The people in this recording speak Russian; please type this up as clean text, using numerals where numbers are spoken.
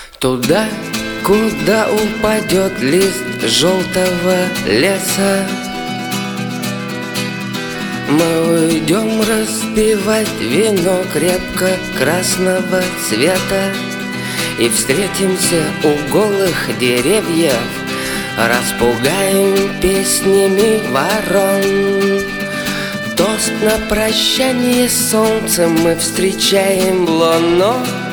Туда, куда упадет лист желтого леса, мы уйдем распивать вино крепко красного цвета и встретимся у голых деревьев, распугаем песнями ворон. Тост на прощание с солнцем мы встречаем луну.